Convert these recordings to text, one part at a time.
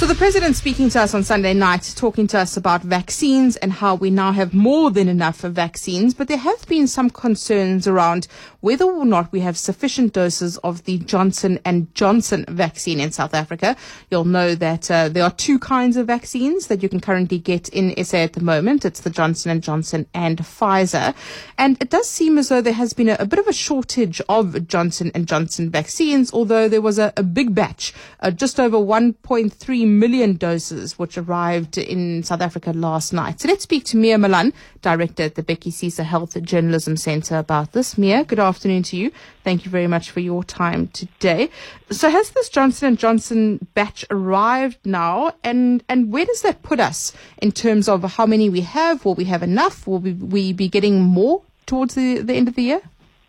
So the president speaking to us on Sunday night, talking to us about vaccines and how we now have more than enough vaccines, but there have been some concerns around whether or not we have sufficient doses of the Johnson & Johnson vaccine in South Africa. You'll know that there are two kinds of vaccines that you can currently get in SA at the moment. It's the Johnson & Johnson and Pfizer. And it does seem as though there has been a bit of a shortage of Johnson & Johnson vaccines, although there was a big batch, just over 1.3 million doses, which arrived in South Africa last night. So let's speak to Mia Malan, Director at the Becky Cesar Health Journalism Centre, about this. Mia, good afternoon to you. Thank you very much for your time today. So has this Johnson & Johnson batch arrived now? And where does that put us in terms of how many we have? Will we have enough? Will we be getting more towards the end of the year?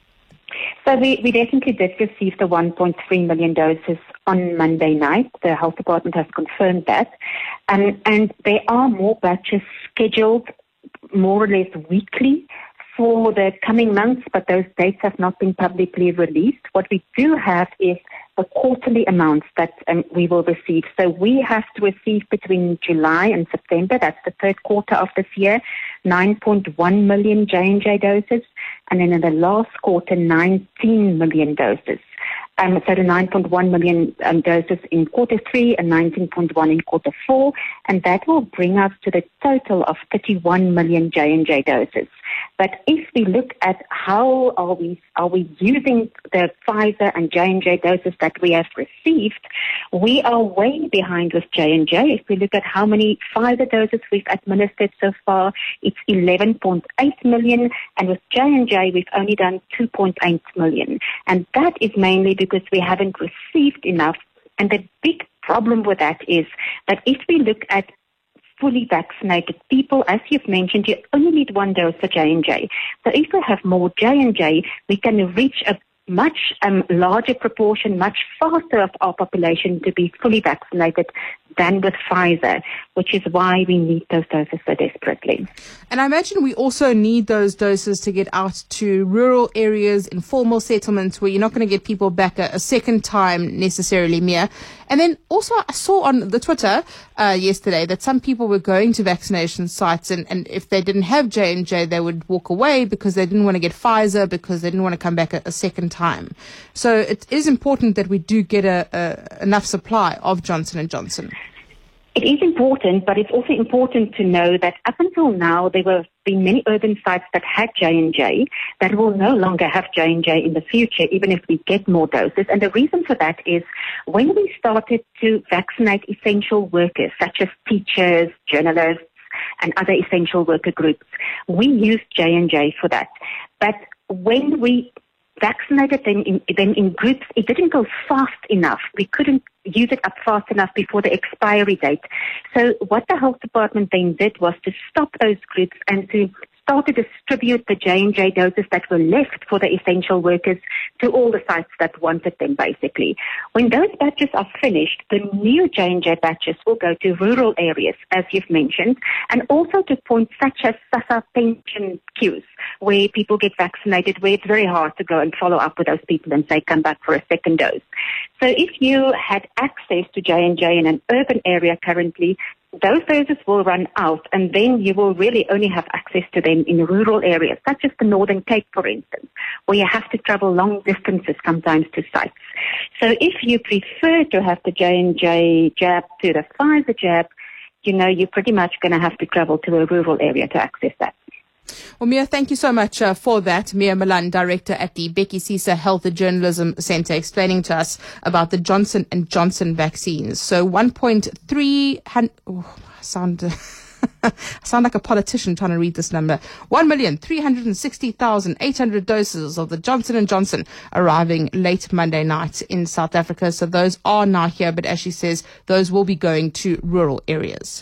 So we definitely did receive the 1.3 million doses on Monday night. The health department has confirmed that. And there are more batches scheduled more or less weekly for the coming months, but those dates have not been publicly released. What we do have is the quarterly amounts that we will receive. So we have to receive between July and September, that's the third quarter of this year, 9.1 million J&J doses, and then in the last quarter, 19 million doses. So the 9.1 million doses in quarter 3 and 19.1 in quarter 4, and that will bring us to the total of 31 million J&J doses. But if we look at how are we using the Pfizer and J&J doses that we have received, we are way behind with J&J. If we look at how many Pfizer doses we've administered so far, it's 11.8 million, and with J&J we've only done 2.8 million. And that is mainly because we haven't received enough. And the big problem with that is that if we look at fully vaccinated people, as you've mentioned, you only need one dose for J&J. So if we have more J&J, we can reach a much larger proportion, much faster of our population to be fully vaccinated than with Pfizer, which is why we need those doses so desperately. And I imagine we also need those doses to get out to rural areas, informal settlements, where you're not going to get people back a second time necessarily, Mia. And then also I saw on the Twitter yesterday that some people were going to vaccination sites and if they didn't have J&J, they would walk away because they didn't want to get Pfizer, because they didn't want to come back a second time. So it is important that we do get enough supply of Johnson & Johnson. It is important, but it's also important to know that up until now, there have been many urban sites that had J&J that will no longer have J&J in the future, even if we get more doses. And the reason for that is when we started to vaccinate essential workers, such as teachers, journalists, and other essential worker groups, we used J&J for that. But when we vaccinated them in groups, it didn't go fast enough. We couldn't use it up fast enough before the expiry date. So what the health department then did was to stop those groups and to start to distribute the J&J doses that were left for the essential workers to all the sites that wanted them, basically. When those batches are finished, the new J&J batches will go to rural areas, as you've mentioned, and also to points such as SASSA pension queues, where people get vaccinated, where it's very hard to go and follow up with those people and say, come back for a second dose. So if you had access to J&J in an urban area currently, those doses will run out, and then you will really only have access to them in rural areas, such as the Northern Cape, for instance, where you have to travel long distances sometimes to sites. So if you prefer to have the J&J jab to the Pfizer jab, you're pretty much going to have to travel to a rural area to access that. Well, Mia, thank you so much for that. Mia Malan, Director at the Becky Cesar Health Journalism Centre, explaining to us about the Johnson & Johnson vaccines. So 1.3... I sound like a politician trying to read this number. 1,360,800 doses of the Johnson & Johnson arriving late Monday night in South Africa. So those are now here, but as she says, those will be going to rural areas.